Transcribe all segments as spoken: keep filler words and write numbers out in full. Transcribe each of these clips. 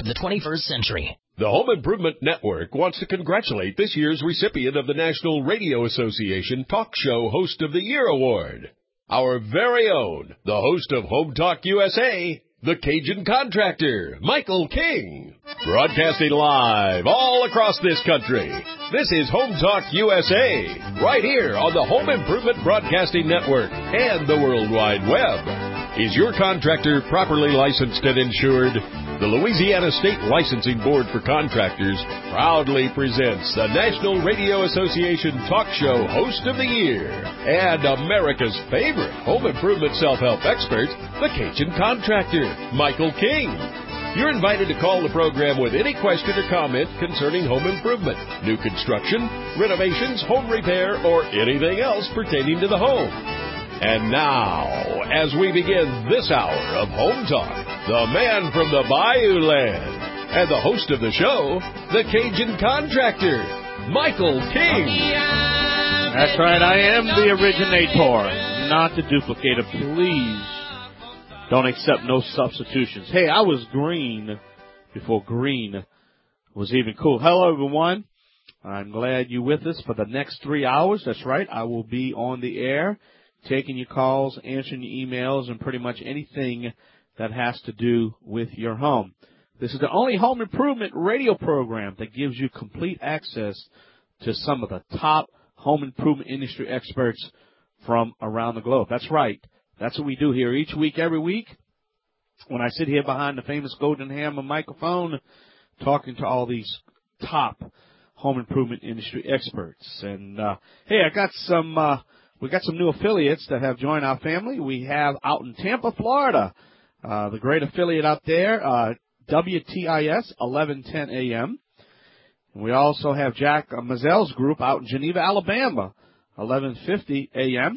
the twenty-first century. The Home Improvement Network wants to congratulate this year's recipient of the National Radio Association Talk Show Host of the Year Award, our very own, the host of Home Talk U S A, the Cajun Contractor, Michael King. Broadcasting live all across this country, this is Home Talk U S A, right here on the Home Improvement Broadcasting Network and the World Wide Web. Is your contractor properly licensed and insured? The Louisiana State Licensing Board for Contractors proudly presents the National Radio Association Talk Show Host of the Year and America's favorite home improvement self-help expert, the Cajun Contractor, Michael King. You're invited to call the program with any question or comment concerning home improvement, new construction, renovations, home repair, or anything else pertaining to the home. And now, as we begin this hour of Home Talk, the man from the Bayou Land and the host of the show, the Cajun Contractor, Michael King. That's right, I am the originator, not the duplicator. Please don't accept no substitutions. Hey, I was green before green was even cool. Hello, everyone. I'm glad you're with us for the next three hours. That's right, I will be on the air, taking your calls, answering your emails, and pretty much anything that has to do with your home. This is the only home improvement radio program that gives you complete access to some of the top home improvement industry experts from around the globe. That's right. That's what we do here each week, every week. When I sit here behind the famous Golden Hammer microphone, talking to all these top home improvement industry experts. And, uh, hey, I got some, uh, We got some new affiliates that have joined our family. We have out in Tampa, Florida, uh, the great affiliate out there, uh, W T I S, eleven ten A M. And we also have Jack Mazel's group out in Geneva, Alabama, eleven fifty A M.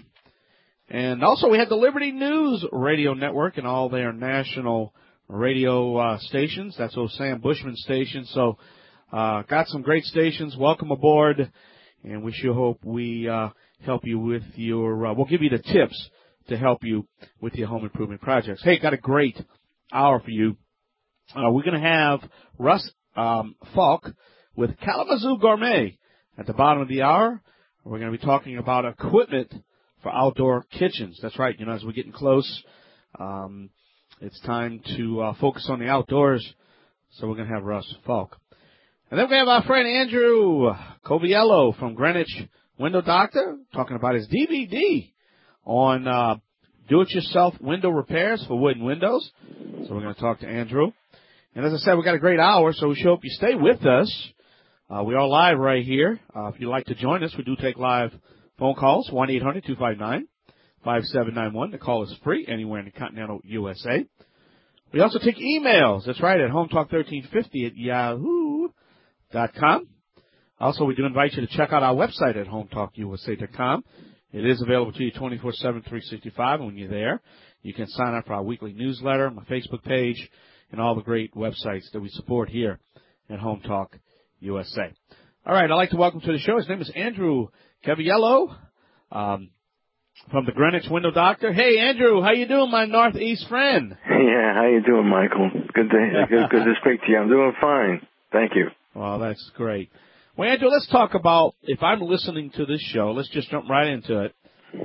And also we have the Liberty News Radio Network and all their national radio uh, stations. That's those Sam Bushman stations. So uh, got some great stations. Welcome aboard. And we sure hope we uh, help you with your, uh, we'll give you the tips to help you with your home improvement projects. Hey, got a great hour for you. Uh, we're going to have Russ um, Falk with Kalamazoo Gourmet at the bottom of the hour. We're going to be talking about equipment for outdoor kitchens. That's right. You know, as we're getting close, um, it's time to uh, focus on the outdoors. So we're going to have Russ Falk. And then we have our friend Andrew Coviello from Greenwich Window Doctor talking about his D V D on uh, do-it-yourself window repairs for wooden windows. So we're going to talk to Andrew. And as I said, we got a great hour, so we sure hope you stay with us. Uh, we are live right here. Uh, if you'd like to join us, we do take live phone calls, one eight hundred two five nine five seven nine one. The call is free anywhere in the continental U S A. We also take emails. That's right, at home talk thirteen fifty at yahoo dot com. Also, we do invite you to check out our website at home talk U S A dot com. It is available to you twenty-four seven, three sixty-five, and when you're there, you can sign up for our weekly newsletter, my Facebook page, and all the great websites that we support here at Home Talk U S A. All right, I'd like to welcome to the show. His name is Andrew Coviello um, from the Greenwich Window Doctor. Hey, Andrew, how you doing, my Northeast friend? Yeah, how you doing, Michael? Good to, good, good to speak to you. I'm doing fine. Thank you. Well, that's great. Well, Andrew, let's talk about, if I'm listening to this show, let's just jump right into it.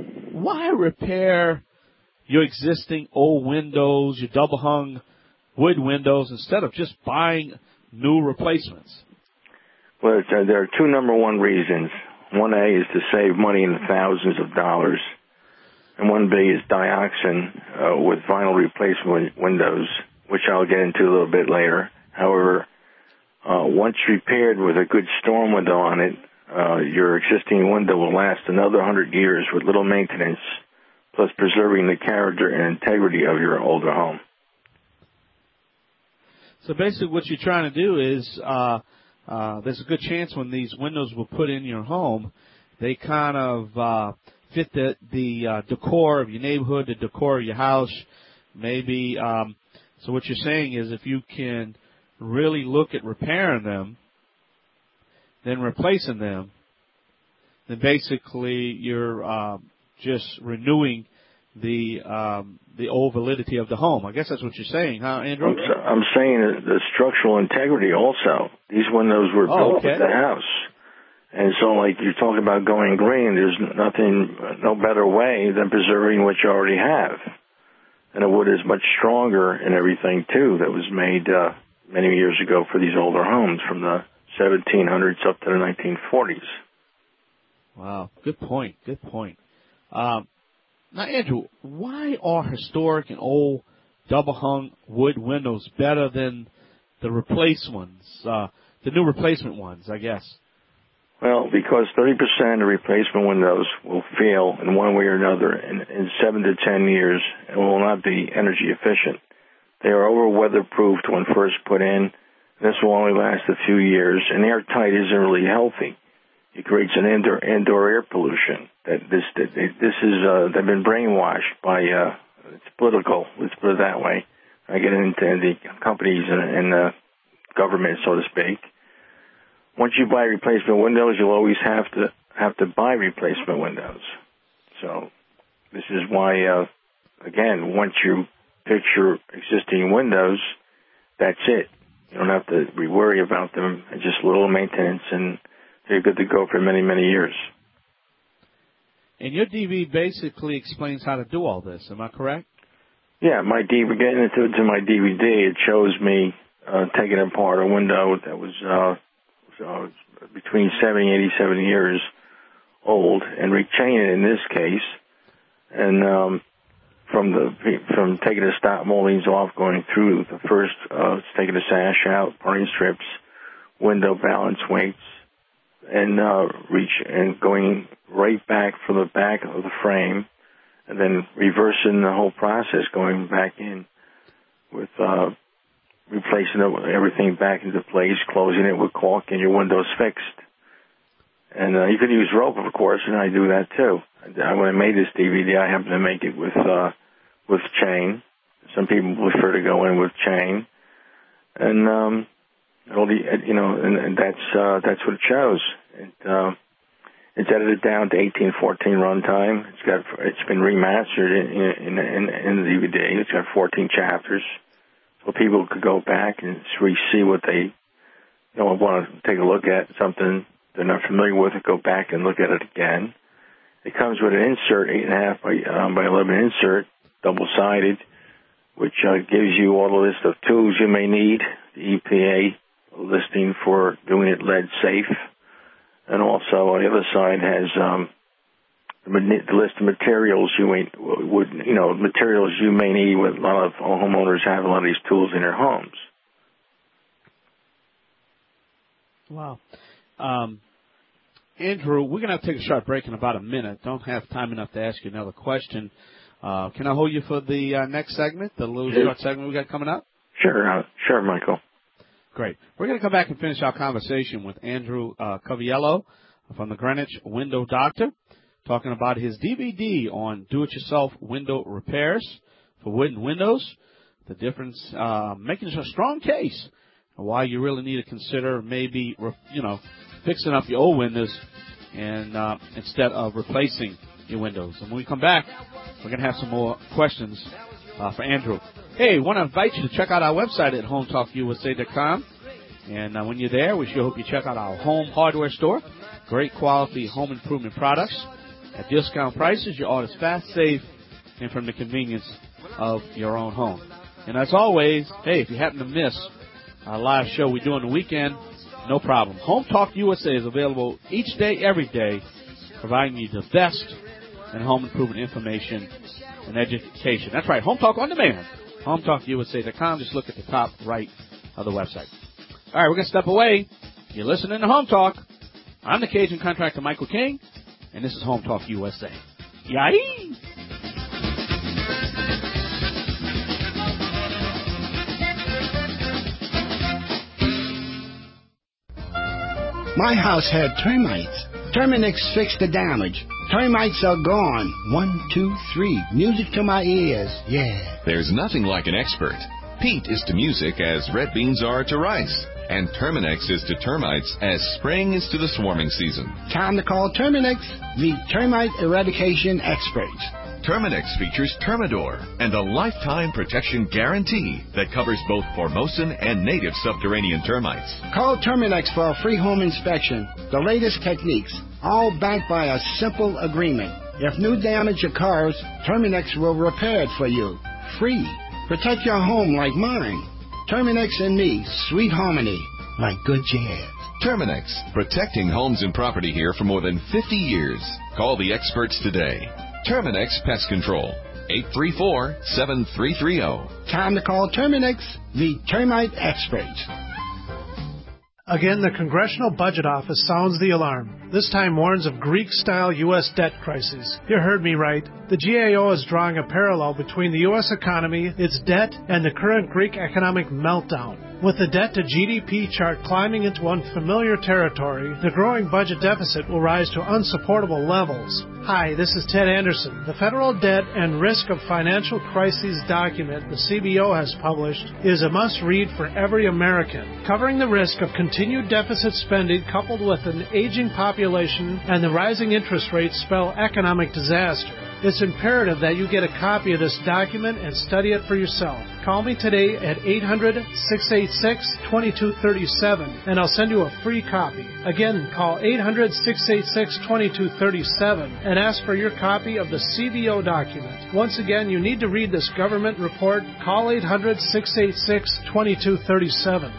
Why repair your existing old windows, your double-hung wood windows, instead of just buying new replacements? Well, it's, uh, there are two number one reasons. One A is to save money in the thousands of dollars, and one B is dioxin uh, with vinyl replacement windows, which I'll get into a little bit later. However, Uh, once repaired with a good storm window on it, uh, your existing window will last another one hundred years with little maintenance, plus preserving the character and integrity of your older home. So basically what you're trying to do is uh, uh, there's a good chance when these windows were put in your home, they kind of uh, fit the, the uh, decor of your neighborhood, the decor of your house. Maybe um, so what you're saying is if you can really look at repairing them, then replacing them, then basically you're uh, just renewing the um, the old validity of the home. I guess that's what you're saying, huh, Andrew? I'm, I'm saying that the structural integrity also. These windows were Oh, built okay. with the house. And so, like you're talking about going green, there's nothing, no better way than preserving what you already have. And the wood is much stronger and everything, too, that was made uh, many years ago for these older homes from the seventeen hundreds up to the nineteen forties. Wow, good point, good point. Um, now, Andrew, why are historic and old double-hung wood windows better than the replaced ones, uh, the new replacement ones, I guess? Well, because thirty percent of replacement windows will fail in one way or another in, in seven to ten years and will not be energy efficient. They are over weatherproofed when first put in. This will only last a few years, and airtight isn't really healthy. It creates an indoor, indoor air pollution. That this that this is uh, they've been brainwashed by uh, it's political. Let's put it that way. I get into the companies and, and uh, government, so to speak. Once you buy replacement windows, you'll always have to have to buy replacement windows. So this is why, uh, again, once you fix your existing windows, that's it. You don't have to be worry about them. It's just little maintenance, and they're good to go for many, many years. And your D V D basically explains how to do all this. Am I correct? Yeah, my D V D, getting into to my D V D, it shows me uh, taking apart a window that was uh, uh, between seventy and eighty-seven years old, and rechaining it in this case, and um, from the from taking the stop moldings off, going through the first, uh, taking the sash out, parting strips, window balance weights, and uh, reach and going right back from the back of the frame, and then reversing the whole process, going back in with uh, replacing everything back into place, closing it with caulk, and your window's fixed. And uh, you can use rope, of course, and I do that too. When I made this D V D, I happened to make it with uh, with chain. Some people prefer to go in with chain, and um, all the you know, and, and that's uh, that's what it shows. It, uh, it's edited down to eighteen fourteen runtime. It's got it's been remastered in in, in, in the D V D. It's got fourteen chapters, so people could go back and re-see what they you know want to take a look at something they're not familiar with it. Go back and look at it again. It comes with an insert, eight and a half by um, by eleven insert, double-sided, which uh, gives you all the list of tools you may need. The E P A listing for doing it lead safe. And also on the other side has um, the list of materials you may, would, you know, materials you may need. With a lot of homeowners have a lot of these tools in their homes. Wow. Um, Andrew, we're going to have to take a short break in about a minute. Don't have time enough to ask you another question. Uh, can I hold you for the uh, next segment, the little Sure. short segment we got coming up? Sure, uh, sure, Michael. Great. We're going to come back and finish our conversation with Andrew uh, Coviello from the Greenwich Window Doctor, talking about his D V D on do-it-yourself window repairs for wooden windows, the difference, uh, making a strong case, and why you really need to consider maybe, you know, fixing up your old windows and uh, instead of replacing your windows. And when we come back, we're going to have some more questions uh, for Andrew. Hey, want to invite you to check out our website at home talk u s a dot com. And uh, when you're there, we sure hope you check out our home hardware store. Great quality home improvement products at discount prices. Your order's fast, safe, and from the convenience of your own home. And as always, hey, if you happen to miss our live show we do on the weekend, no problem. Home Talk U S A is available each day, every day, providing you the best in home improvement information and education. That's right, Home Talk on demand. home talk u s a dot com. Just look at the top right of the website. All right, we're going to step away. You're listening to Home Talk. I'm the Cajun contractor, Michael King, and this is Home Talk U S A. Yay! My house had termites. Terminix fixed the damage. Termites are gone. One, two, three. Music to my ears. Yeah. There's nothing like an expert. Pete is to music as red beans are to rice. And Terminix is to termites as spring is to the swarming season. Time to call Terminix, the termite eradication experts. Terminix features Termidor and a lifetime protection guarantee that covers both Formosan and native subterranean termites. Call Terminix for a free home inspection. The latest techniques, all backed by a simple agreement. If new damage occurs, Terminix will repair it for you. Free. Protect your home like mine. Terminix and me, sweet harmony, like good jazz. Terminix, protecting homes and property here for more than fifty years. Call the experts today. Terminix Pest Control, eight three four, seven three three zero. Time to call Terminix, the termite experts. Again, the Congressional Budget Office sounds the alarm. This time warns of Greek-style U S debt crisis. You heard me right. The G A O is drawing a parallel between the U S economy, its debt, and the current Greek economic meltdown. With the debt-to-G D P chart climbing into unfamiliar territory, the growing budget deficit will rise to unsupportable levels. Hi, this is Ted Anderson. The Federal Debt and Risk of Financial Crises document the C B O has published is a must-read for every American, covering the risk of continued deficit spending coupled with an aging population and the rising interest rates spell economic disaster. It's imperative that you get a copy of this document and study it for yourself. Call me today at eight hundred, six eight six, two two three seven and I'll send you a free copy. Again, call eight hundred, six eight six, two two three seven and ask for your copy of the C B O document. Once again, you need to read this government report. Call eight hundred, six eight six, two two three seven.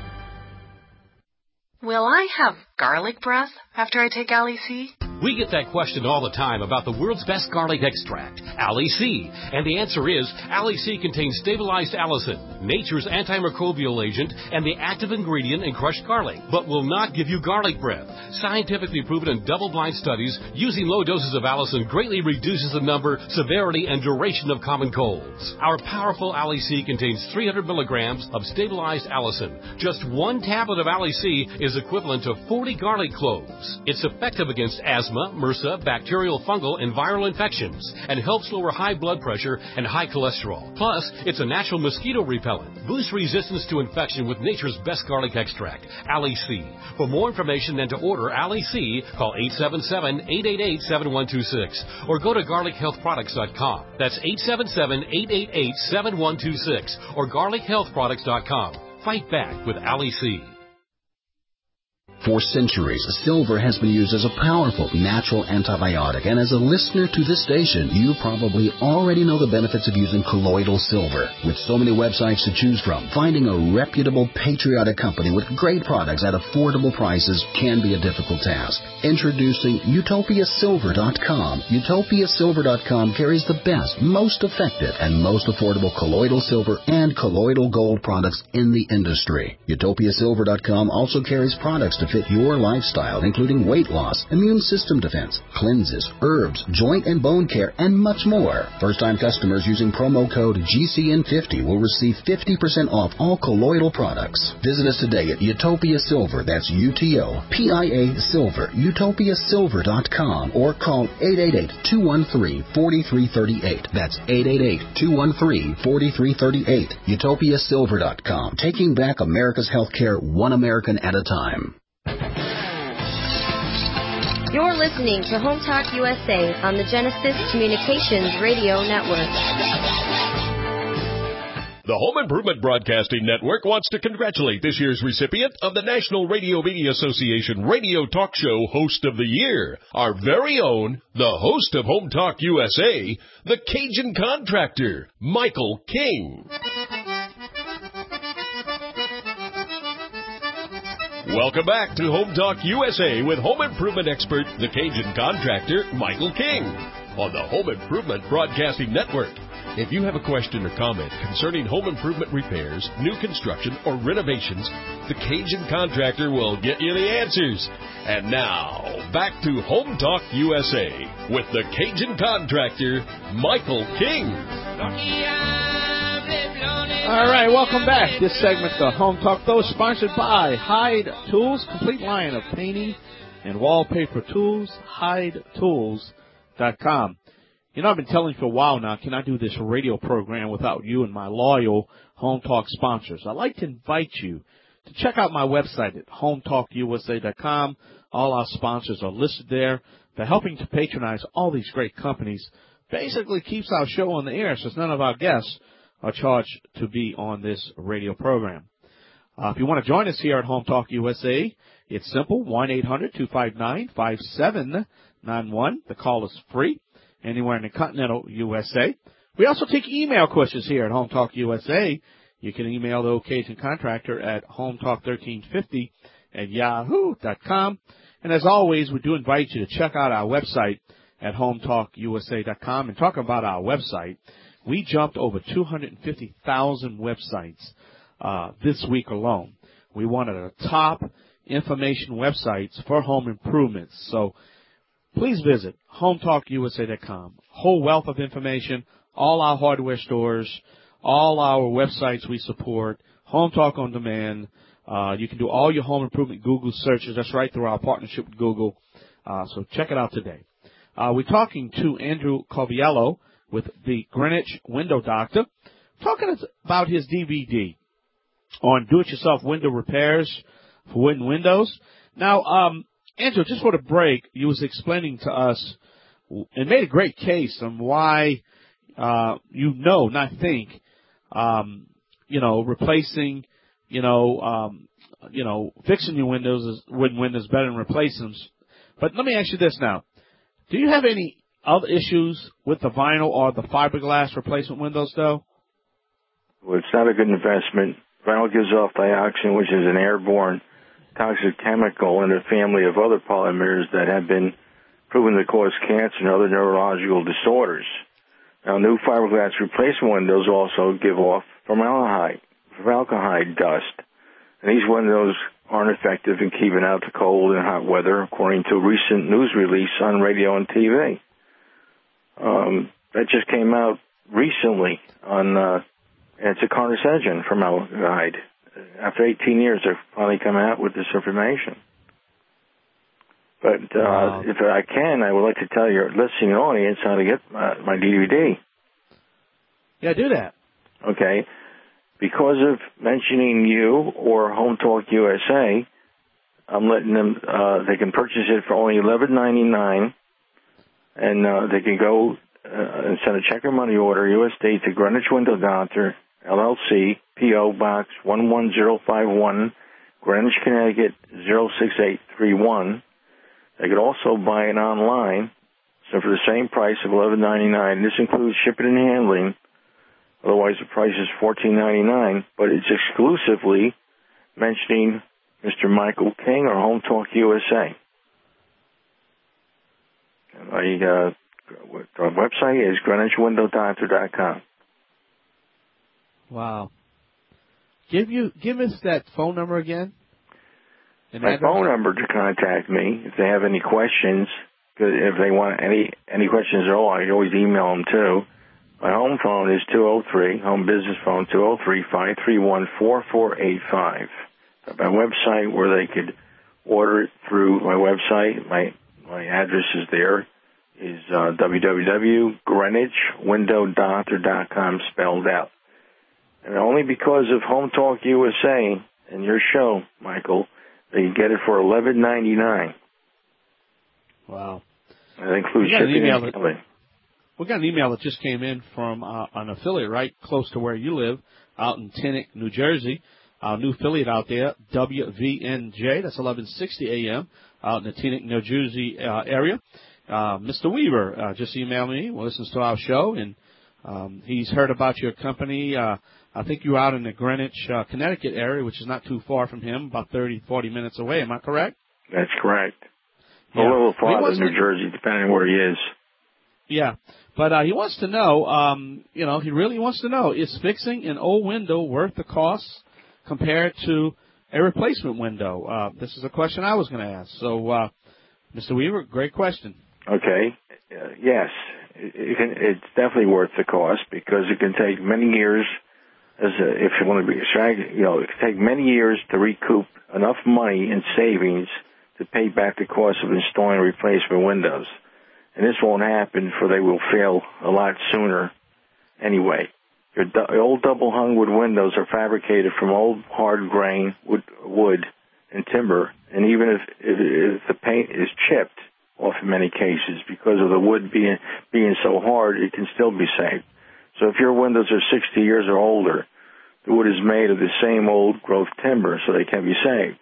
Will I have garlic breath after I take Ali C? We get that question all the time about the world's best garlic extract, Ali C. And the answer is, Ali C contains stabilized allicin, nature's antimicrobial agent, and the active ingredient in crushed garlic, but will not give you garlic breath. Scientifically proven in double-blind studies, using low doses of allicin greatly reduces the number, severity, and duration of common colds. Our powerful Ali C contains three hundred milligrams of stabilized allicin. Just one tablet of Ali C is equivalent to forty garlic cloves. It's effective against asthma, MRSA, bacterial, fungal, and viral infections, and helps lower high blood pressure and high cholesterol. Plus, it's a natural mosquito repellent. Boost resistance to infection with nature's best garlic extract, Ali C. For more information and to order Ali C, call eight seven seven, eight eight eight, seven one two six or go to garlic health products dot com. That's eight seven seven, eight eight eight, seven one two six or garlic health products dot com. Fight back with Ali C. For centuries, silver has been used as a powerful natural antibiotic, and as a listener to this station, you probably already know the benefits of using colloidal silver. With so many websites to choose from, finding a reputable, patriotic company with great products at affordable prices can be a difficult task. Introducing Utopia Silver dot com. Utopia Silver dot com carries the best, most effective, and most affordable colloidal silver and colloidal gold products in the industry. Utopia Silver dot com also carries products to fit your lifestyle, including weight loss, immune system defense, cleanses, herbs, joint and bone care, and much more. First-time customers using promo code G C N fifty will receive fifty percent off all colloidal products. Visit us today at Utopia Silver, that's U T O P I A Silver, Utopia Silver dot com, or call eight eight eight, two one three, four three three eight. That's eight eight eight, two one three, four three three eight. Utopia Silver dot com, taking back America's healthcare one American at a time. You're listening to Home Talk U S A on the Genesis Communications Radio Network. The Home Improvement Broadcasting Network wants to congratulate this year's recipient of the National Radio Media Association Radio Talk Show Host of the Year, our very own, the host of Home Talk U S A, the Cajun Contractor, Michael King. Welcome back to Home Talk U S A with home improvement expert, the Cajun Contractor, Michael King, on the Home Improvement Broadcasting Network. If you have a question or comment concerning home improvement repairs, new construction, or renovations, the Cajun Contractor will get you the answers. And now, back to Home Talk U S A with the Cajun Contractor, Michael King. All right, welcome back. This segment of Home Talk, though, is sponsored by Hyde Tools, complete line of painting and wallpaper tools, hyde tools dot com. You know, I've been telling you for a while now, can I do this radio program without you and my loyal Home Talk sponsors? I'd like to invite you to check out my website at home talk U S A dot com. All our sponsors are listed there. They're helping to patronize all these great companies basically keeps our show on the air, since none of our guests are charged to be on this radio program. Uh, if you want to join us here at Home Talk U S A, it's simple, one eight hundred two five nine five seven nine one. The call is free anywhere in the continental U S A. We also take email questions here at Home Talk U S A. You can email the occasion contractor at hometalk thirteen fifty at yahoo dot com. And as always, we do invite you to check out our website at hometalk u s a dot com. And talking about our website, we jumped over two hundred fifty thousand websites uh, this week alone. We one of the top information websites for home improvements. So please visit hometalk u s a dot com. Whole wealth of information, all our hardware stores, all our websites we support, Home Talk on Demand. Uh, you can do all your home improvement Google searches. That's right, through our partnership with Google. Uh, so check it out today. Uh, we're talking to Andrew Coviello with the Greenwich Window Doctor, talking about his D V D on do-it-yourself window repairs for wooden windows. Now, um, Andrew, just for the break, you was explaining to us and made a great case on why uh, you know, not think, um, you know, replacing, you know, um, you know, fixing your windows is wooden windows better than replacing them. But let me ask you this now: do you have any other issues with the vinyl or the fiberglass replacement windows, though? Well, it's not a good investment. Vinyl gives off dioxin, which is an airborne toxic chemical in a family of other polymers that have been proven to cause cancer and other neurological disorders. Now, new fiberglass replacement windows also give off formaldehyde, formaldehyde dust. And these windows aren't effective in keeping out the cold and hot weather, according to a recent news release on radio and T V. Um, that just came out recently on, uh, it's a carcinogen, formaldehyde. After eighteen years, they've finally come out with this information. But uh, wow. if I can, I would like to tell your listening audience how to get my, my D V D. Yeah, do that. Okay. Because of mentioning you or Home Talk U S A, I'm letting them, uh, they can purchase it for only eleven ninety-nine, and uh, they can go uh, and send a check or money order, U S D, to Greenwich Window Doctor, L L C, P O Box one one zero five one, Greenwich, Connecticut zero six eight three one. They could also buy it online, so for the same price of eleven ninety-nine. This includes shipping and handling. Otherwise, the price is fourteen ninety-nine, but it's exclusively mentioning Mister Michael King or Home Talk U S A. My uh, website is greenwich window doctor dot com. Wow. Give you give us that phone number again. And My address? phone number to contact me if they have any questions. If they want any any questions at all, I can always email them too. My home phone is two oh three, home business phone two oh three, five three one, four four eight five. My website, where they could order it through my website, my my address is there, is uh, w w w dot greenwich window doctor dot com, spelled out. And only because of Home Talk U S A and your show, Michael, they can get it for eleven ninety-nine. Wow. That includes shipping and handling. We got an email that just came in from uh, an affiliate right close to where you live, out in Teaneck, New Jersey. Our new affiliate out there, W V N J, that's eleven sixty A M, out in the Teaneck, New Jersey uh, area. Uh, Mister Weaver uh, just emailed me, well, listens to our show, and um, he's heard about your company. Uh, I think you're out in the Greenwich, uh, Connecticut area, which is not too far from him, about thirty, forty minutes away. Am I correct? That's correct. Yeah. A little farther in New Jersey, depending on where he is. Yeah, but uh, he wants to know, um, you know, he really wants to know, is fixing an old window worth the cost compared to a replacement window? Uh, this is a question I was going to ask. So, uh, Mister Weaver, great question. Okay. Uh, yes, it, it can, it's definitely worth the cost because it can take many years, as a, if you want to be, you know, it can take many years to recoup enough money in savings to pay back the cost of installing replacement windows. And this won't happen, for they will fail a lot sooner anyway. Your du- old double-hung wood windows are fabricated from old hard grain wood, wood and timber, and even if, if, if the paint is chipped off in many cases. Because of the wood being being so hard, it can still be saved. So if your windows are sixty years or older, the wood is made of the same old growth timber, so they can be saved.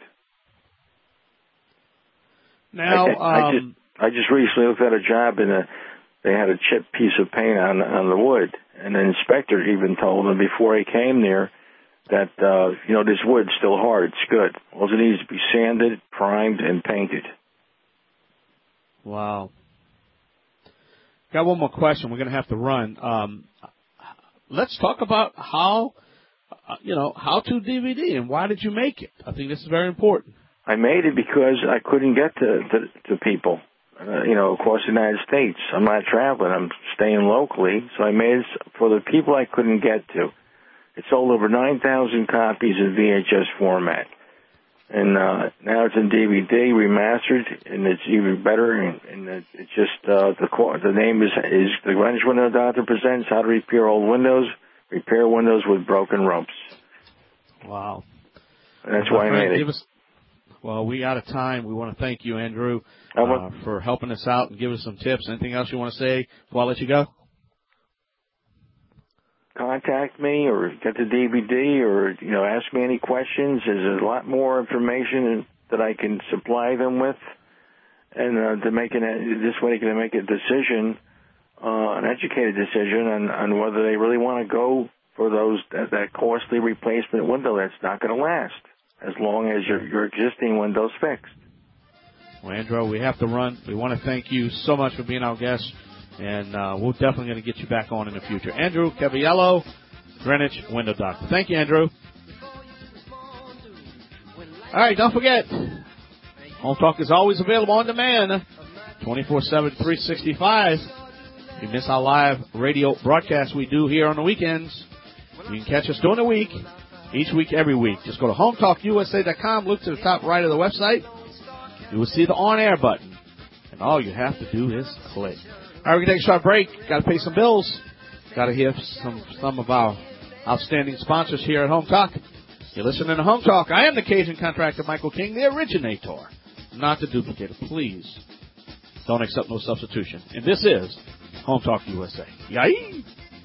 Now, I, I, um, just, I just recently looked at a job, and a, they had a chipped piece of paint on on the wood, and the inspector even told them before he came there that, uh, you know, this wood's still hard. It's good. All it needs to be sanded, primed, and painted. Wow. Got one more question. We're going to have to run. Um, let's talk about how, uh, you know, how to D V D and why did you make it? I think this is very important. I made it because I couldn't get to, to, to people, uh, you know, across the United States. I'm not traveling. I'm staying locally. So I made it for the people I couldn't get to. It sold over nine thousand copies in V H S format. And uh, now it's in D V D, remastered, and it's even better. And, and it's just, uh, the the name is, is The Greenwich Window Doctor Presents How to Repair Old Windows, Repair Windows with Broken Ropes. Wow. And that's why I made it. Us, well, we out of time. We want to thank you, Andrew, uh, for helping us out and give us some tips. Anything else you want to say before I let you go? Contact me or get the D V D or, you know, ask me any questions. There's a lot more information that I can supply them with. And uh, to make an, this way they can make a decision, uh, an educated decision on, on whether they really want to go for those that, that costly replacement window that's not going to last as long as your, your existing window's fixed. Well, Andrew, we have to run. We want to thank you so much for being our guest. And uh, we're definitely going to get you back on in the future. Andrew Cavallaro, Greenwich Window Doctor. Thank you, Andrew. All right, don't forget, Home Talk is always available on demand, twenty-four seven, three sixty-five. If you miss our live radio broadcast we do here on the weekends, you can catch us during the week, each week, every week. Just go to home talk U S A dot com, look to the top right of the website. You will see the on-air button, and all you have to do is click. All right, we're going to take a short break. Got to pay some bills. Got to hear some some of our outstanding sponsors here at Home Talk. You're listening to Home Talk. I am the Cajun contractor, Michael King, the originator, not the duplicator. Please don't accept no substitution. And this is Home Talk U S A. Yay!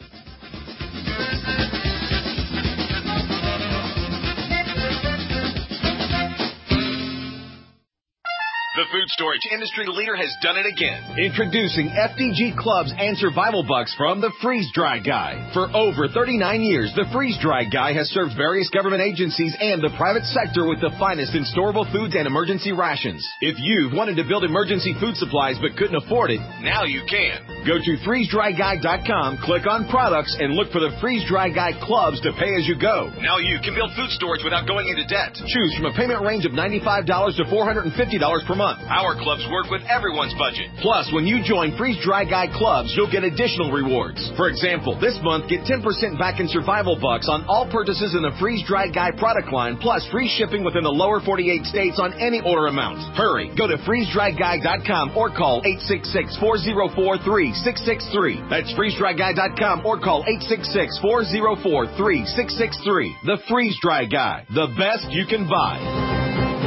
The food storage industry leader has done it again. Introducing F D G Clubs and Survival Bucks from the Freeze Dry Guy. For over thirty-nine years, the Freeze Dry Guy has served various government agencies and the private sector with the finest in storable foods and emergency rations. If you've wanted to build emergency food supplies but couldn't afford it, now you can. Go to freeze dry guy dot com, click on products, and look for the Freeze Dry Guy Clubs to pay as you go. Now you can build food storage without going into debt. Choose from a payment range of ninety-five dollars to four hundred fifty dollars per month. Our clubs work with everyone's budget. Plus, when you join Freeze Dry Guy Clubs, you'll get additional rewards. For example, this month, get ten percent back in Survival Bucks on all purchases in the Freeze Dry Guy product line, plus free shipping within the lower forty-eight states on any order amount. Hurry, go to freeze dry guy dot com or call eight six six, four zero four, three six six three. That's freeze dry guy dot com or call eight six six, four zero four, three six six three. The Freeze Dry Guy, the best you can buy.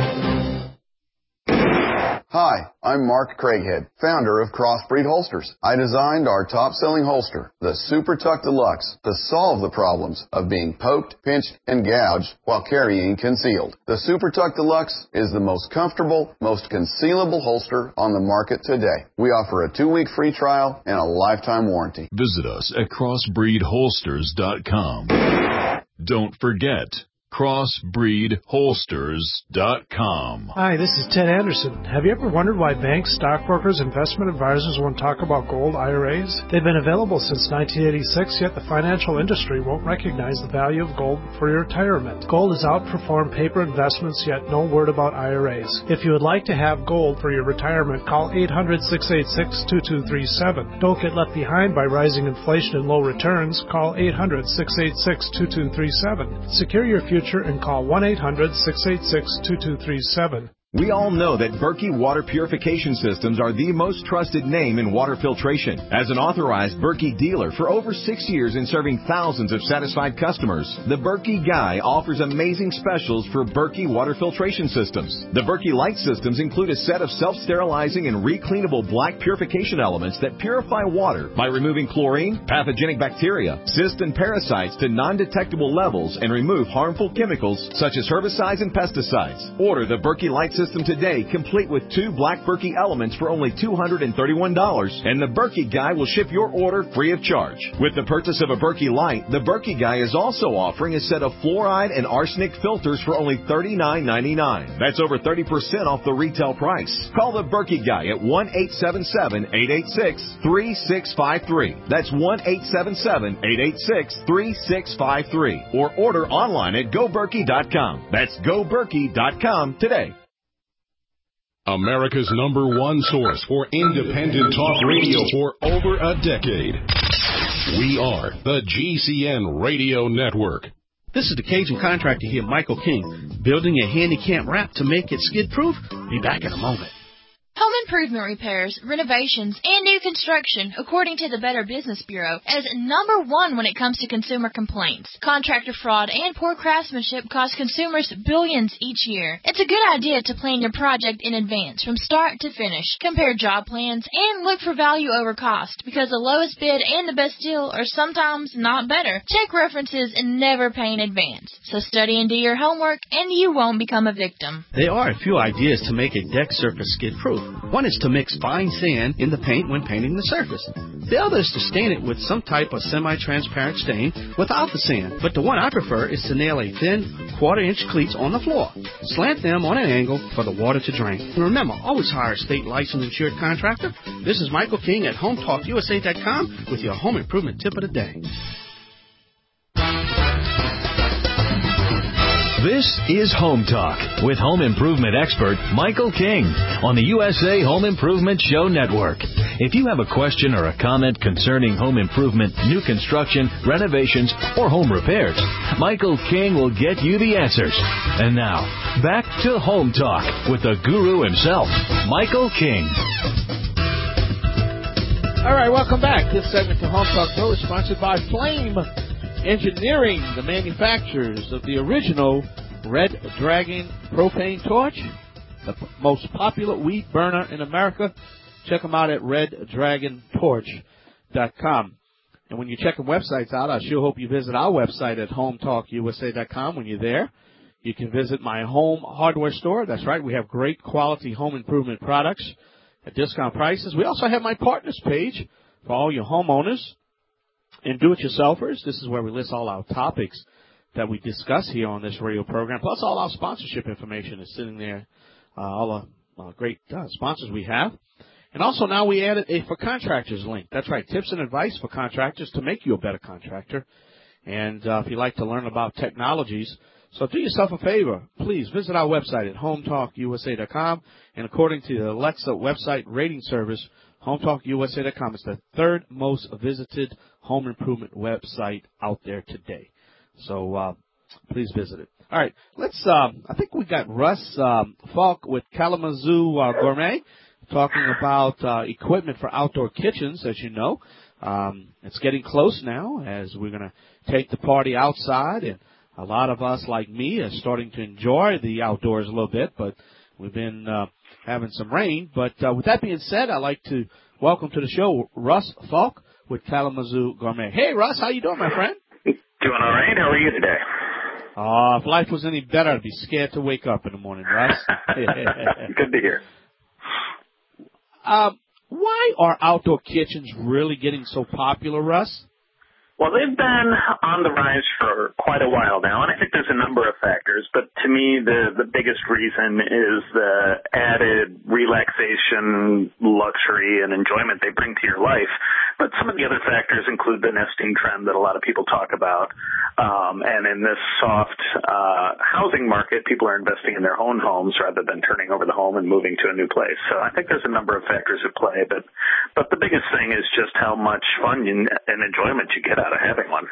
Hi, I'm Mark Craighead, founder of Crossbreed Holsters. I designed our top-selling holster, the Super Tuck Deluxe, to solve the problems of being poked, pinched, and gouged while carrying concealed. The Super Tuck Deluxe is the most comfortable, most concealable holster on the market today. We offer a two-week free trial and a lifetime warranty. Visit us at crossbreed holsters dot com. Don't forget, crossbreed holsters dot com. Hi, this is Ted Anderson. Have you ever wondered why banks, stockbrokers, investment advisors won't talk about gold I R As? They've been available since nineteen eighty-six, yet the financial industry won't recognize the value of gold for your retirement. Gold has outperformed paper investments, yet no word about I R As. If you would like to have gold for your retirement, call eight hundred, six eight six, two two three seven. Don't get left behind by rising inflation and low returns. Call eight hundred, six eight six, two two three seven. Secure your future and call one eight hundred, six eight six, two two three seven. We all know that Berkey Water Purification Systems are the most trusted name in water filtration. As an authorized Berkey dealer for over six years and serving thousands of satisfied customers, the Berkey Guy offers amazing specials for Berkey Water Filtration Systems. The Berkey Light Systems include a set of self-sterilizing and recleanable black purification elements that purify water by removing chlorine, pathogenic bacteria, cysts, and parasites to non-detectable levels and remove harmful chemicals such as herbicides and pesticides. Order the Berkey Light System today, complete with two black Berkey elements for only two hundred thirty-one dollars, and the Berkey Guy will ship your order free of charge. With the purchase of a Berkey Light, the Berkey Guy is also offering a set of fluoride and arsenic filters for only thirty-nine ninety-nine. That's over thirty percent off the retail price. Call the Berkey Guy at one eight seven seven, eight eight six, three six five three. That's one eight seven seven, eight eight six, three six five three. Or order online at go berkey dot com. That's go berkey dot com today. America's number one source for independent talk radio for over a decade. We are the G C N Radio Network. This is the Cajun contractor here, Michael King, building a handicap ramp to make it skid-proof. Be back in a moment. Home improvement repairs, renovations, and new construction, according to the Better Business Bureau, as number one when it comes to consumer complaints. Contractor fraud and poor craftsmanship cost consumers billions each year. It's a good idea to plan your project in advance, from start to finish. Compare job plans and look for value over cost, because the lowest bid and the best deal are sometimes not better. Check references and never pay in advance. So study and do your homework, and you won't become a victim. There are a few ideas to make a deck surface skid-proof. One is to mix fine sand in the paint when painting the surface. The other is to stain it with some type of semi-transparent stain without the sand. But the one I prefer is to nail a thin quarter-inch cleats on the floor. Slant them on an angle for the water to drain. And remember, always hire a state licensed insured contractor. This is Michael King at home talk U S A dot com with your home improvement tip of the day. This is Home Talk with home improvement expert Michael King on the U S A Home Improvement Show Network. If you have a question or a comment concerning home improvement, new construction, renovations, or home repairs, Michael King will get you the answers. And now, back to Home Talk with the guru himself, Michael King. All right, welcome back. This segment of Home Talk Show is sponsored by Flame Engineering, the manufacturers of the original Red Dragon propane torch, the p- most popular weed burner in America. Check them out at red dragon torch dot com. And when you're checking websites out, I sure hope you visit our website at home talk U S A dot com. When you're there, you can visit my home hardware store. That's right, we have great quality home improvement products at discount prices. We also have my partners page for all your homeowners and do-it-yourselfers. This is where we list all our topics that we discuss here on this radio program. Plus, all our sponsorship information is sitting there, uh, all the uh, great uh, sponsors we have. And also now we added a For Contractors link. That's right, tips and advice for contractors to make you a better contractor. And uh, if you'd like to learn about technologies, so do yourself a favor. Please visit our website at home talk U S A dot com. And according to the Alexa website rating service, home talk U S A dot com is the third most visited home improvement website out there today. So uh, please visit it. All right, let's. Um, I think we got Russ um, Falk with Kalamazoo uh, Gourmet talking about uh, equipment for outdoor kitchens. As you know, um, it's getting close now as we're going to take the party outside, and a lot of us, like me, are starting to enjoy the outdoors a little bit. But we've been uh, having some rain. But uh, with that being said, I'd like to welcome to the show Russ Falk with Kalamazoo Gourmet. Hey, Russ, how you doing, my friend? Doing all right. How are you today? Oh, if life was any better, I'd be scared to wake up in the morning, Russ. Good to hear. Um, why are outdoor kitchens really getting so popular, Russ? Well, they've been on the rise for quite a while now, and I think there's a number of factors. But to me, the, the biggest reason is the added relaxation, luxury, and enjoyment they bring to your life. But some of the other factors include the nesting trend that a lot of people talk about. Um, and in this soft uh, housing market, people are investing in their own homes rather than turning over the home and moving to a new place. So I think there's a number of factors at play. But, but the biggest thing is just how much fun and enjoyment you get out of having one.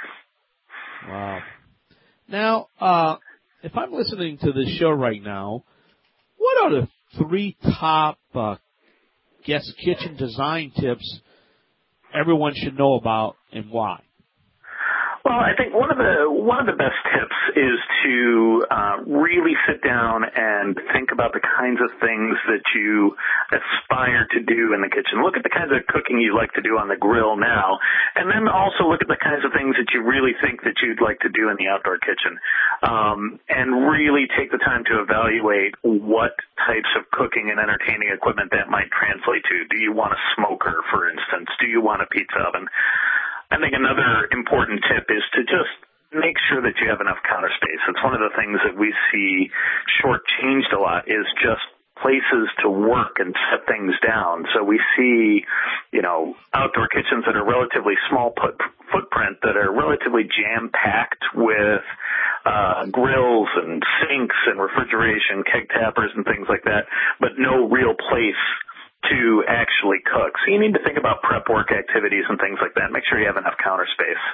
Wow. Now, uh, if I'm listening to this show right now, what are the three top uh, guest kitchen design tips everyone should know about and why? Well, I think one of the one of the best tips is to uh, really sit down and think about the kinds of things that you aspire to do in the kitchen. Look at the kinds of cooking you like to do on the grill now, and then also look at the kinds of things that you really think that you'd like to do in the outdoor kitchen, um, and really take the time to evaluate what types of cooking and entertaining equipment that might translate to. Do you want a smoker, for instance? Do you want a pizza oven? I think another important tip is to just make sure that you have enough counter space. It's one of the things that we see shortchanged a lot is just places to work and set things down. So we see, you know, outdoor kitchens that are relatively small put, footprint that are relatively jam-packed with uh, grills and sinks and refrigeration, keg tappers and things like that, but no real place to actually cook. So you need to think about prep work activities and things like that. Make sure you have enough counter space.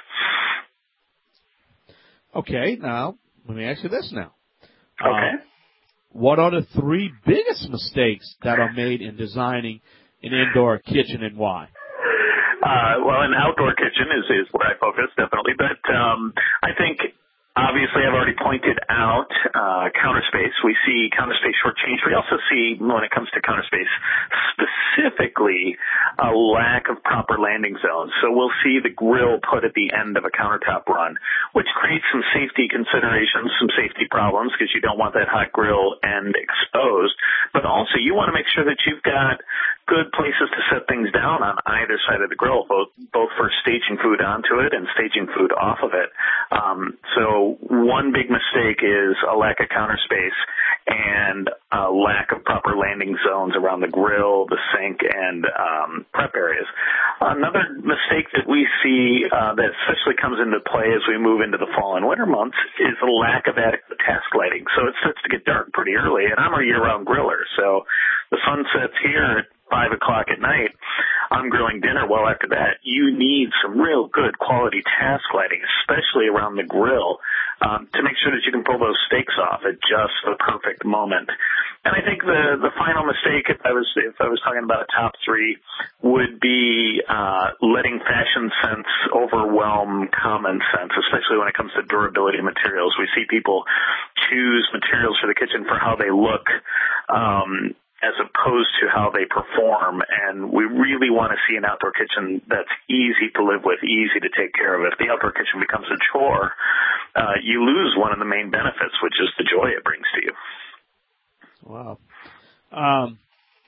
Okay, now, let me ask you this now. Okay. Uh, what are the three biggest mistakes that are made in designing an indoor kitchen and why? Uh, well, an outdoor kitchen is, is where I focus, definitely. But um, I think, obviously, I've already pointed out uh, counter space. We see counter space shortchanged. We also see, when it comes to counter space, specifically a lack of proper landing zones. So we'll see the grill put at the end of a countertop run, which creates some safety considerations, some safety problems, because you don't want that hot grill end exposed. But also, you want to make sure that you've got good places to set things down on either side of the grill, both both for staging food onto it and staging food off of it. Um, so one big mistake is a lack of counter space and a lack of proper landing zones around the grill, the sink, and um, prep areas. Another mistake that we see uh, that especially comes into play as we move into the fall and winter months is a lack of adequate task lighting. So it starts to get dark pretty early, and I'm a year-round griller, so the sun sets here at five o'clock at night. I'm grilling dinner. Well, after that, you need some real good quality task lighting, especially around the grill, um, to make sure that you can pull those steaks off at just the perfect moment. And I think the the final mistake, if I was if I was talking about a top three, would be uh, letting fashion sense overwhelm common sense, especially when it comes to durability materials. We see people choose materials for the kitchen for how they look, um, as opposed to how they perform. And we really want to see an outdoor kitchen that's easy to live with, easy to take care of. If the outdoor kitchen becomes a chore, uh, you lose one of the main benefits, which is the joy it brings to you. Wow. Um,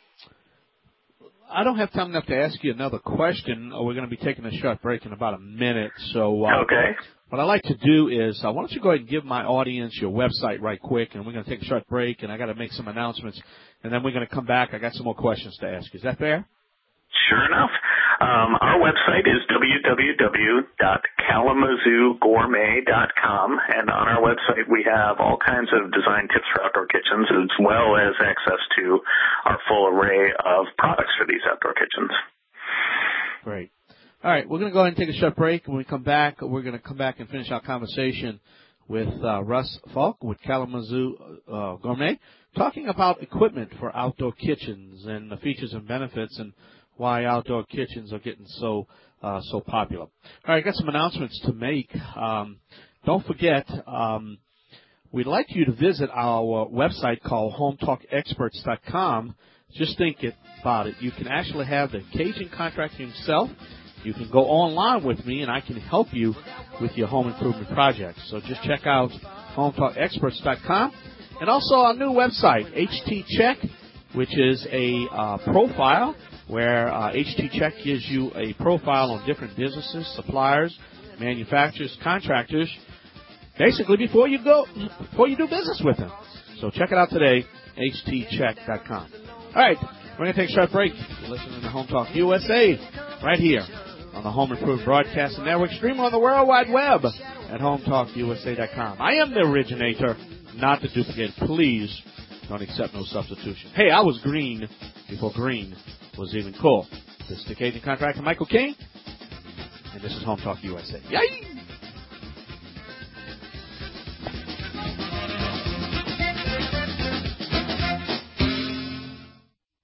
I don't have time enough to ask you another question. We're going to be taking a short break in about a minute. So uh, okay. What I'd like to do is, uh, why don't you go ahead and give my audience your website right quick, and we're going to take a short break, and I got to make some announcements, and then we're going to come back. I got some more questions to ask. Is that fair? Sure enough. Um, our website is w w w dot kalamazoo gourmet dot com, and on our website we have all kinds of design tips for outdoor kitchens, as well as access to our full array of products for these outdoor kitchens. Great. All right, we're going to go ahead and take a short break. When we come back, we're going to come back and finish our conversation with uh, Russ Falk with Kalamazoo uh, Gourmet, talking about equipment for outdoor kitchens and the features and benefits and why outdoor kitchens are getting so uh, so popular. All right, I got some announcements to make. Um, don't forget, um, we'd like you to visit our website called home talk experts dot com. Just think it, about it. You can actually have the Cajun contractor himself. You can go online with me, and I can help you with your home improvement projects. So just check out home talk experts dot com. And also our new website, H T Check, which is a uh, profile where uh, H T Check gives you a profile on different businesses, suppliers, manufacturers, contractors, basically before you go, before you do business with them. So check it out today, H T check dot com. All right, we're going to take a short break. You're listening to Home Talk U S A right here on the Home Improvement Broadcasting Network, stream on the World Wide Web at home talk U S A dot com. I am the originator, not the duplicate. Please don't accept no substitution. Hey, I was green before green was even cool. This is the Cajun contractor, Michael King, and this is Home Talk U S A. Yay!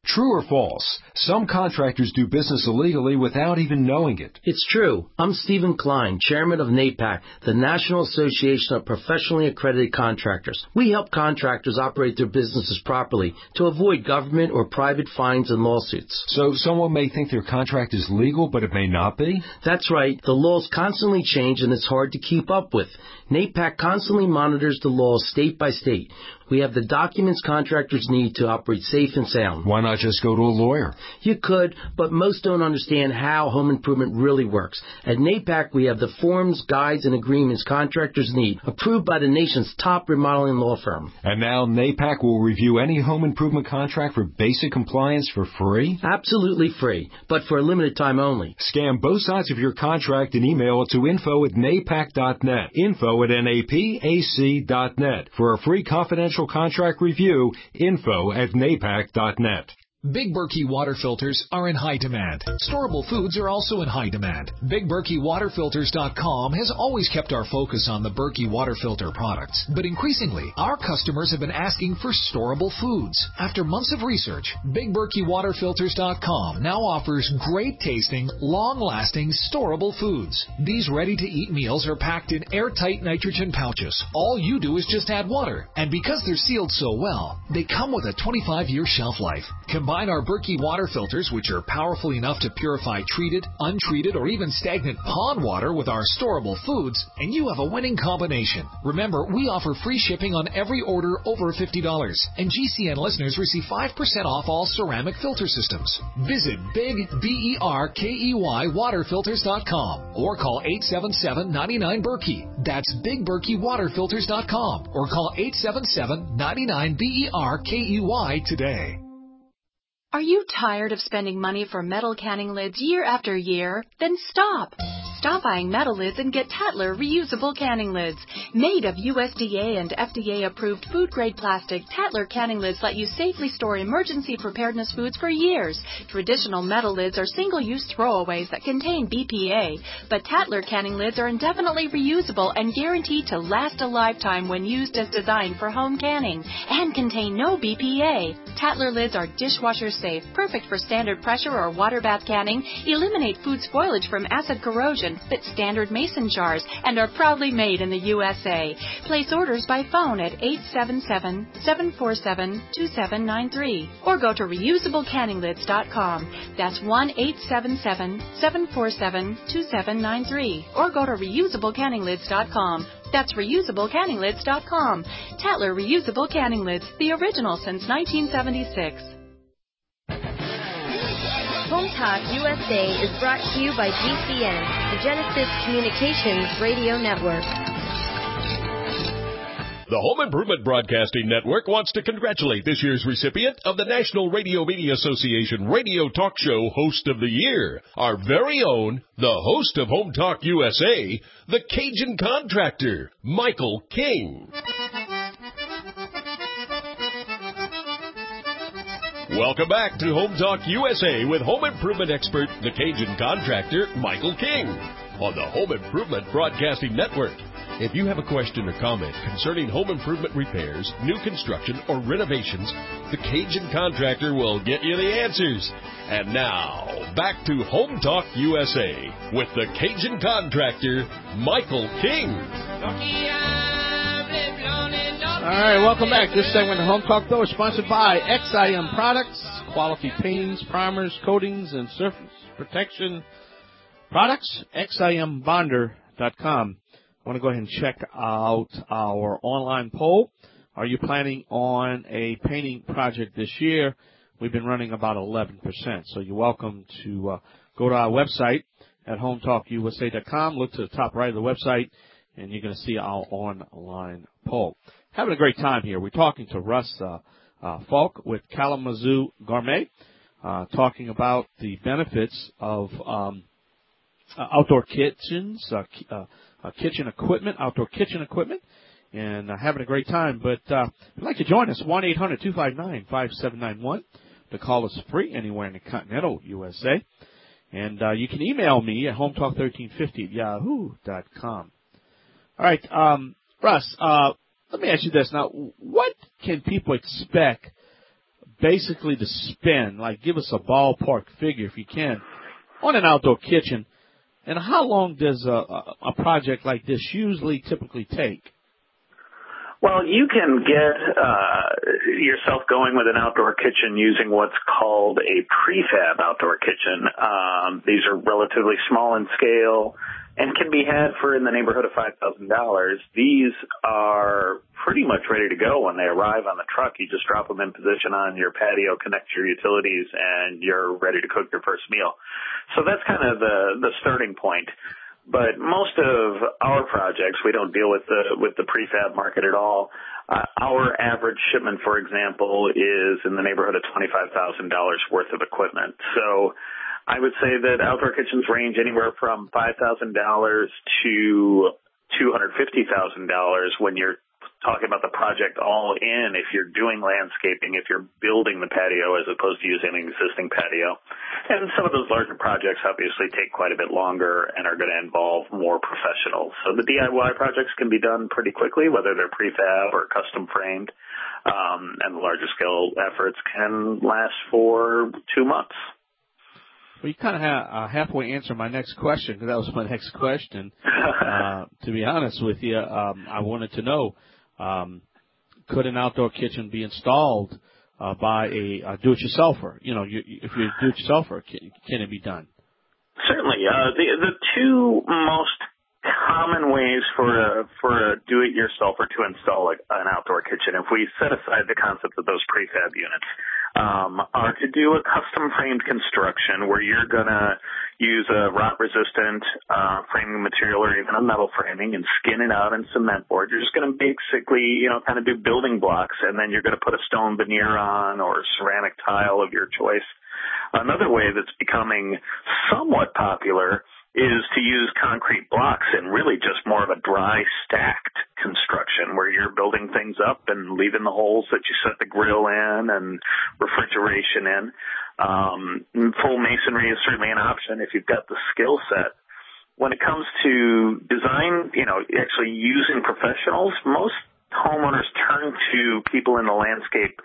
True or false? Some contractors do business illegally without even knowing it. It's true. I'm Stephen Klein, chairman of NAPAC, the National Association of Professionally Accredited Contractors. We help contractors operate their businesses properly to avoid government or private fines and lawsuits. So someone may think their contract is legal, but it may not be? That's right. The laws constantly change and it's hard to keep up with. NAPAC constantly monitors the laws state by state. We have the documents contractors need to operate safe and sound. Why not just go to a lawyer? You could, but most don't understand how home improvement really works. At NAPAC, we have the forms, guides, and agreements contractors need, approved by the nation's top remodeling law firm. And now NAPAC will review any home improvement contract for basic compliance for free? Absolutely free, but for a limited time only. Scan both sides of your contract and email it to info at napac dot net. Info at napac dot net. For a free confidential contract review, info at napac dot net. Big Berkey water filters are in high demand. Storable foods are also in high demand. Big Berkey Water Filters dot com has always kept our focus on the Berkey water filter products. But increasingly, our customers have been asking for storable foods. After months of research, Big Berkey Water Filters dot com now offers great tasting, long-lasting, storable foods. These ready-to-eat meals are packed in airtight nitrogen pouches. All you do is just add water. And because they're sealed so well, they come with a twenty-five year shelf life. Combine our Berkey water filters, which are powerful enough to purify treated, untreated, or even stagnant pond water with our storable foods, and you have a winning combination. Remember, we offer free shipping on every order over fifty dollars, and G C N listeners receive five percent off all ceramic filter systems. Visit Big B E R K E Y Water Filters dot com or call eight seven seven, nine nine, Berkey. That's Big Berkey Water Filters dot com or call eight seven seven, nine nine, B E R K E Y today. Are you tired of spending money for metal canning lids year after year? Then stop! Stop buying metal lids and get Tatler reusable canning lids. Made of U S D A and F D A-approved food-grade plastic, Tatler canning lids let you safely store emergency preparedness foods for years. Traditional metal lids are single-use throwaways that contain B P A, but Tatler canning lids are indefinitely reusable and guaranteed to last a lifetime when used as designed for home canning and contain no B P A. Tatler lids are dishwasher safe, perfect for standard pressure or water bath canning, eliminate food spoilage from acid corrosion, fit standard mason jars, and are proudly made in the U S A. Place orders by phone at eight seven seven, seven four seven, two seven nine three or go to reusable canning lids dot com. That's one eight seven seven, seven four seven, two seven nine three or go to reusable canning lids dot com. That's reusable canning lids dot com. Tatler Reusable Canning Lids, the original since nineteen seventy-six. Home Talk U S A is brought to you by G C N, the Genesis Communications Radio Network. The Home Improvement Broadcasting Network wants to congratulate this year's recipient of the National Radio Media Association Radio Talk Show Host of the Year, our very own, the host of Home Talk U S A, the Cajun Contractor, Michael King. Welcome back to Home Talk U S A with home improvement expert, the Cajun Contractor, Michael King, on the Home Improvement Broadcasting Network. If you have a question or comment concerning home improvement repairs, new construction, or renovations, the Cajun Contractor will get you the answers. And now, back to Home Talk U S A with the Cajun Contractor, Michael King. All right, welcome back. This segment of Home Talk, though, is sponsored by X I M Products, quality paints, primers, coatings, and surface protection products, X I M bonder dot com. I want to go ahead and check out our online poll. Are you planning on a painting project this year? We've been running about eleven percent, so you're welcome to uh, go to our website at home talk U S A dot com. Look to the top right of the website, and you're going to see our online poll. Having a great time here. We're talking to Russ uh, uh, Falk with Kalamazoo Gourmet, uh, talking about the benefits of um, uh, outdoor kitchens, uh, uh, uh, kitchen equipment, outdoor kitchen equipment, and uh, having a great time. But uh, if you'd like to join us, one eight hundred, two five nine, five seven nine one. The call is free anywhere in the continental U S A. And uh, you can email me at home talk thirteen fifty at yahoo dot com. All right, um, Russ, uh, let me ask you this. Now, what can people expect basically to spend? Like, give us a ballpark figure, if you can, on an outdoor kitchen. And how long does a, a, a project like this usually typically take? Well, you can get uh, yourself going with an outdoor kitchen using what's called a prefab outdoor kitchen. Um, these are relatively small in scale and can be had for in the neighborhood of five thousand dollars. These are pretty much ready to go when they arrive on the truck. You just drop them in position on your patio, connect your utilities, and you're ready to cook your first meal. So that's kind of the, the starting point. But most of our projects, we don't deal with the with the prefab market at all. Uh, our average shipment, for example, is in the neighborhood of twenty-five thousand dollars worth of equipment. So I would say that outdoor kitchens range anywhere from five thousand dollars to two hundred fifty thousand dollars when you're talking about the project all in, if you're doing landscaping, if you're building the patio as opposed to using an existing patio. And some of those larger projects obviously take quite a bit longer and are going to involve more professionals. So the D I Y projects can be done pretty quickly, whether they're prefab or custom framed, um, and the larger scale efforts can last for two months. Well, you kind of ha- uh, halfway answered my next question, because that was my next question. uh, to be honest with you, um, I wanted to know, um, could an outdoor kitchen be installed uh, by a, a do-it-yourselfer? You know, you, if you're a do-it-yourselfer, can, can it be done? Certainly. Uh, the, the two most common ways for a, for a do-it-yourselfer to install a, an outdoor kitchen, if we set aside the concept of those prefab units, um, are to do a custom-framed construction where you're going to use a rot-resistant uh, framing material or even a metal framing and skin it out in cement board. You're just going to basically, you know, kind of do building blocks, and then you're going to put a stone veneer on or ceramic tile of your choice. Another way that's becoming somewhat popular is to use concrete blocks and really just more of a dry stacked construction where you're building things up and leaving the holes that you set the grill in and refrigeration in. Um, full masonry is certainly an option if you've got the skill set. When it comes to design, you know, actually using professionals, most homeowners turn to people in the landscape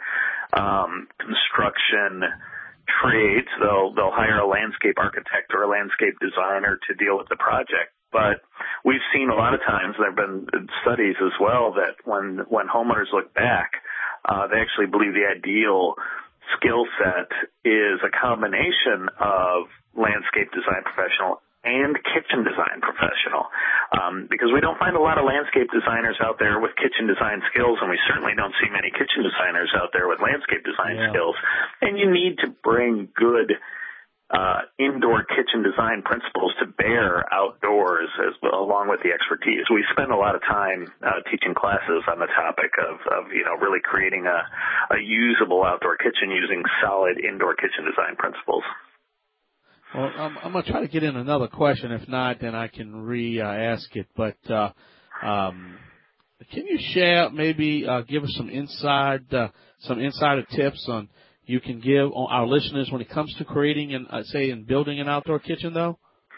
um, construction trades. They'll they'll hire a landscape architect or a landscape designer to deal with the project. But we've seen a lot of times, there have been studies as well, that when when homeowners look back, uh, they actually believe the ideal skill set is a combination of landscape design professional and kitchen design professional, um, because we don't find a lot of landscape designers out there with kitchen design skills, and we certainly don't see many kitchen designers out there with landscape design yeah. skills. And you need to bring good uh, indoor kitchen design principles to bear outdoors, as well, along with the expertise. We spend a lot of time uh, teaching classes on the topic of, of you know, really creating a, a usable outdoor kitchen using solid indoor kitchen design principles. Well, I'm, I'm going to try to get in another question. If not, then I can re-ask it. But uh, um, can you share, maybe uh, give us some inside, uh, some insider tips on you can give on our listeners when it comes to creating and uh, say and building an outdoor kitchen, though?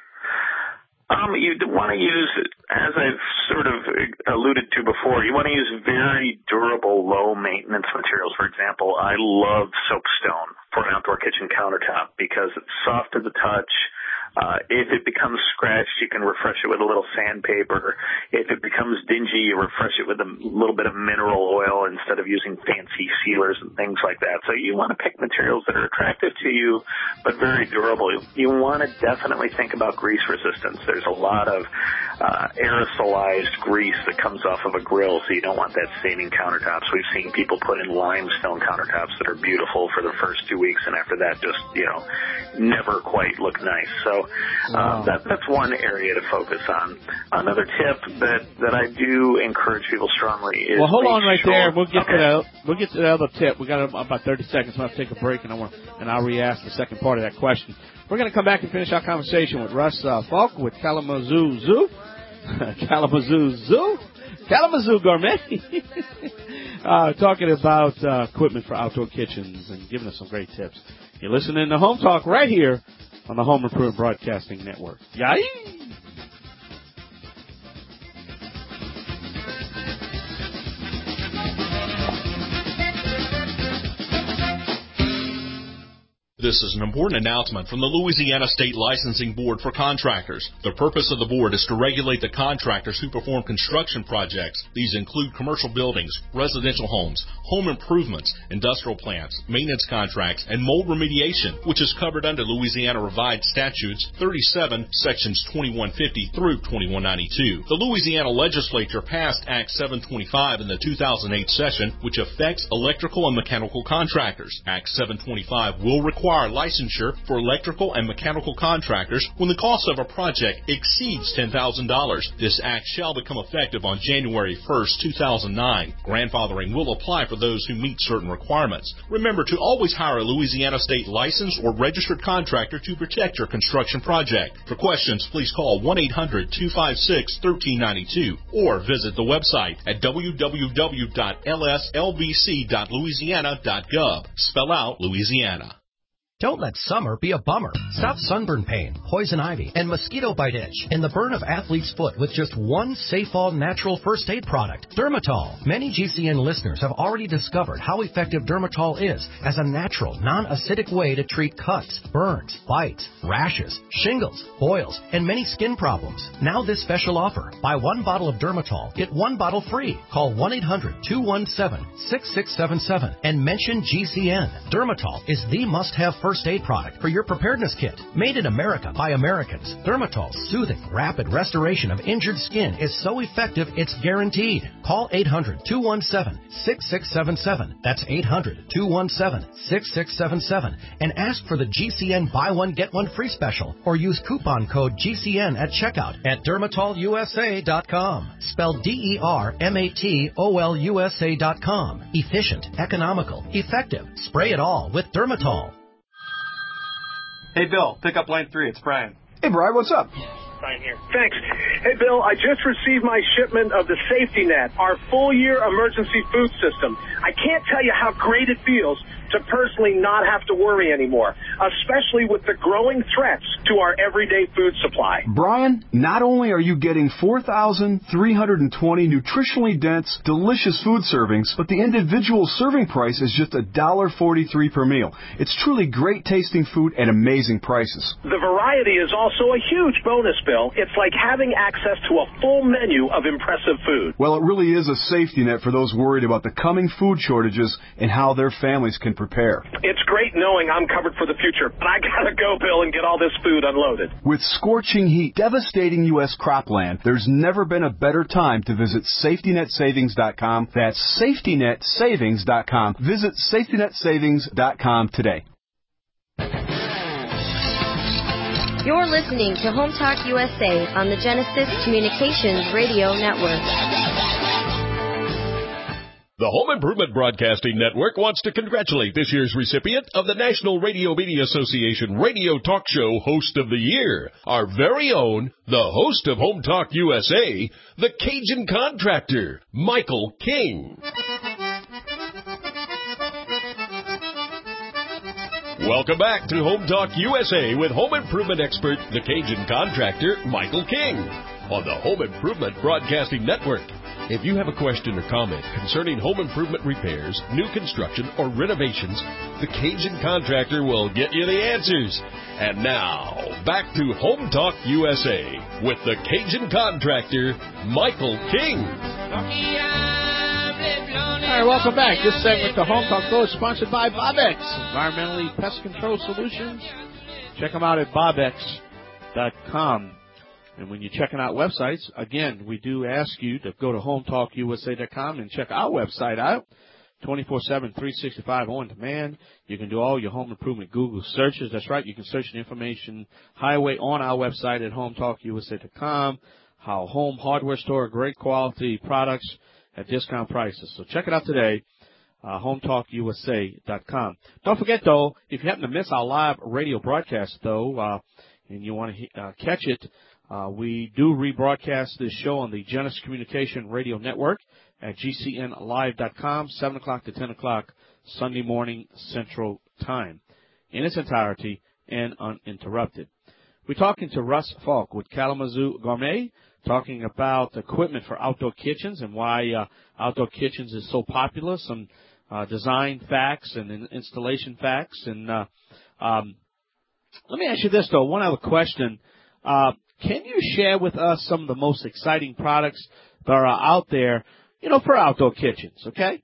Um, you want to use, as I've sort of alluded to before, you want to use very durable, low-maintenance materials. For example, I love soapstone for an outdoor kitchen countertop because it's soft to the touch. Uh, if it becomes scratched, you can refresh it with a little sandpaper. If it becomes dingy, you refresh it with a little bit of mineral oil instead of using fancy sealers and things like that. So you want to pick materials that are attractive to you, but very durable. You want to definitely think about grease resistance. There's a lot of uh, aerosolized grease that comes off of a grill, so you don't want that staining countertops. We've seen people put in limestone countertops that are beautiful for the first two weeks, and after that just, you know, never quite look nice. So uh, that, that's one area to focus on. Another tip that, that I do encourage people strongly is... Well, hold on right sure. there. We'll get okay. to that. We'll get to the other tip. We got about thirty seconds. We'll have to take a break, and I want and I'll re-ask the second part of that question. We're going to come back and finish our conversation with Russ uh, Falk with Kalamazoo Zoo. Kalamazoo Zoo? Kalamazoo Gourmet. uh, talking about uh, equipment for outdoor kitchens and giving us some great tips. You're listening to Home Talk right here on the Home Improvement Broadcasting Network. Yay! This is an important announcement from the Louisiana State Licensing Board for Contractors. The purpose of the board is to regulate the contractors who perform construction projects. These include commercial buildings, residential homes, home improvements, industrial plants, maintenance contracts, and mold remediation, which is covered under Louisiana Revised Statutes thirty-seven, sections twenty-one fifty through twenty-one ninety-two. The Louisiana legislature passed Act seven twenty-five in the two thousand eight session, which affects electrical and mechanical contractors. Act seven twenty-five will require require licensure for electrical and mechanical contractors when the cost of a project exceeds ten thousand dollars. This act shall become effective on January first, two thousand nine. Grandfathering will apply for those who meet certain requirements. Remember to always hire a Louisiana State licensed or registered contractor to protect your construction project. For questions, please call one eight hundred, two five six, one three nine two or visit the website at w w w dot l s l b c dot louisiana dot gov. Spell out Louisiana. Don't let summer be a bummer. Stop sunburn pain, poison ivy, and mosquito bite itch and the burn of athlete's foot with just one safe all natural first aid product, Dermatol. Many G C N listeners have already discovered how effective Dermatol is as a natural, non-acidic way to treat cuts, burns, bites, rashes, shingles, boils, and many skin problems. Now this special offer. Buy one bottle of Dermatol, get one bottle free. Call one eight hundred, two one seven, six six seven seven and mention G C N. Dermatol is the must-have first aid product for your preparedness kit. Made in America by Americans, Dermatol's soothing, rapid restoration of injured skin is so effective it's guaranteed. Call eight hundred, two one seven, six six seven seven. That's eight hundred, two one seven, six six seven seven and ask for the G C N buy one get one free special or use coupon code G C N at checkout at dermatol u s a dot com. Spelled D E R M A T O L U S A dot com. Efficient, economical, effective. Spray it all with Dermatol. Hey, Bill, pick up line three. It's Brian. Hey, Brian, what's up? Brian here. Thanks. Hey, Bill, I just received my shipment of the Safety Net, our full-year emergency food system. I can't tell you how great it feels to personally not have to worry anymore, especially with the growing threats to our everyday food supply. Brian, not only are you getting four thousand three hundred twenty nutritionally dense, delicious food servings, but the individual serving price is just one dollar forty-three per meal. It's truly great tasting food at amazing prices. The variety is also a huge bonus, Bill. It's like having access to a full menu of impressive food. Well, it really is a safety net for those worried about the coming food shortages and how their families can prepare. It's great knowing I'm covered for the future, but I gotta go, Bill, and get all this food unloaded. With scorching heat devastating U S cropland, there's never been a better time to visit safety net savings dot com. That's safety net savings dot com. Visit safety net savings dot com today. You're listening to Home Talk U S A on the Genesis Communications Radio Network. The Home Improvement Broadcasting Network wants to congratulate this year's recipient of the National Radio Media Association Radio Talk Show Host of the Year, our very own, the host of Home Talk U S A, the Cajun Contractor, Michael King. Welcome back to Home Talk U S A with home improvement expert, the Cajun Contractor, Michael King, on the Home Improvement Broadcasting Network. If you have a question or comment concerning home improvement repairs, new construction, or renovations, the Cajun Contractor will get you the answers. And now, back to Home Talk U S A with the Cajun Contractor, Michael King. All right, welcome back. This segment, the Home Talk Show, is sponsored by Bobex, Environmentally Pest Control Solutions. Check them out at bobex dot com. And when you're checking out websites, again, we do ask you to go to home talk u s a dot com and check our website out, twenty-four seven, three sixty-five on demand. You can do all your home improvement Google searches. That's right. You can search the information highway on our website at home talk u s a dot com. Our home hardware store, great quality products at discount prices. So check it out today, uh, home talk u s a dot com. Don't forget, though, if you happen to miss our live radio broadcast, though, uh, and you want to uh, catch it, Uh, we do rebroadcast this show on the Genesis Communication Radio Network at g c n live dot com, seven o'clock to ten o'clock Sunday morning Central Time, in its entirety and uninterrupted. We're talking to Russ Falk with Kalamazoo Gourmet, talking about equipment for outdoor kitchens and why uh, outdoor kitchens is so popular, some uh, design facts and installation facts. And uh, Um, let me ask you this, though. One other question. Uh, can you share with us some of the most exciting products that are out there, you know, for outdoor kitchens, okay?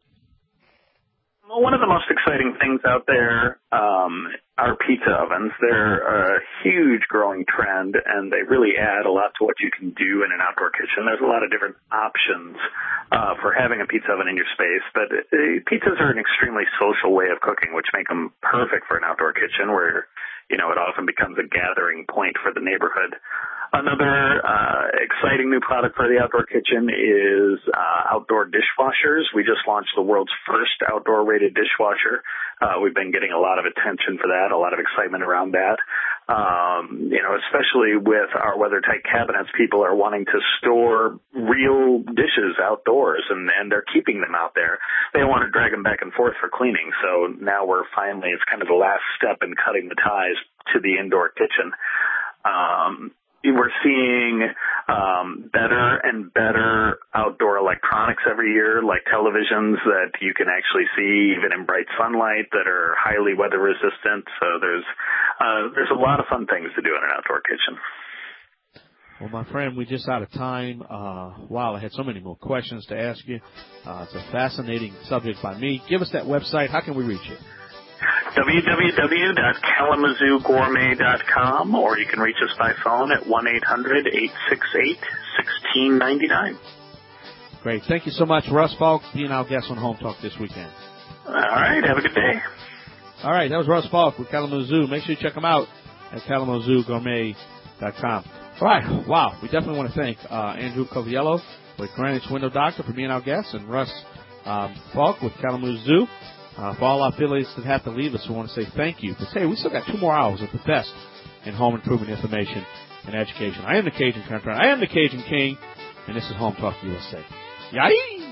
Well, one of the most exciting things out there um, are pizza ovens. They're a huge growing trend, and they really add a lot to what you can do in an outdoor kitchen. There's a lot of different options uh, for having a pizza oven in your space, but uh, pizzas are an extremely social way of cooking, which make them perfect for an outdoor kitchen where, you know, it often becomes a gathering point for the neighborhood. Another uh, exciting new product for the outdoor kitchen is uh, outdoor dishwashers. We just launched the world's first outdoor rated dishwasher. Uh, we've been getting a lot of attention for that, a lot of excitement around that. Um, you know, especially with our weather-tight cabinets, people are wanting to store real dishes outdoors, and, and they're keeping them out there. They don't want to drag them back and forth for cleaning. So now we're finally, it's kind of the last step in cutting the ties to the indoor kitchen. Um, We're seeing um, better and better outdoor electronics every year, like televisions that you can actually see even in bright sunlight that are highly weather resistant. So there's uh, there's a lot of fun things to do in an outdoor kitchen. Well, my friend, we're just out of time. Uh, wow, I had so many more questions to ask you. Uh, it's a fascinating subject by me. Give us that website. How can we reach you? w w w dot kalamazoo gourmet dot com, or you can reach us by phone at one eight hundred eight six eight one six nine nine. Great. Thank you so much, Russ Falk, being our guest on Home Talk this weekend. All right. Have a good day. All right. That was Russ Falk with Kalamazoo. Make sure you check him out at kalamazoo gourmet dot com. All right. Wow. We definitely want to thank uh, Andrew Coviello with Greenwich Window Doctor for being our guest, and Russ um, Falk with Kalamazoo. Uh, for all our affiliates that have to leave us, we want to say thank you. But hey, we still got two more hours of the best in home improvement information and education. I am the Cajun Contractor. I am the Cajun King, and this is Home Talk U S A. Yay!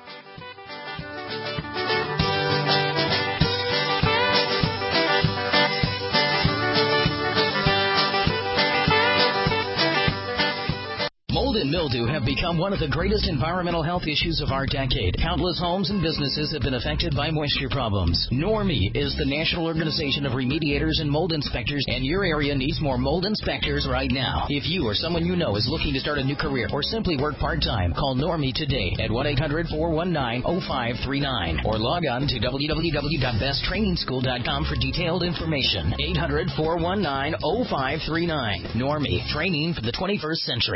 Mold and mildew have become one of the greatest environmental health issues of our decade. Countless homes and businesses have been affected by moisture problems. Normie is the National Organization of Remediators and Mold Inspectors, and your area needs more mold inspectors right now. If you or someone you know is looking to start a new career or simply work part-time, call Normie today at one eight hundred four one nine oh five three nine or log on to w w w dot best training school dot com for detailed information. eight hundred four one nine oh five three nine. Normie, training for the twenty-first century.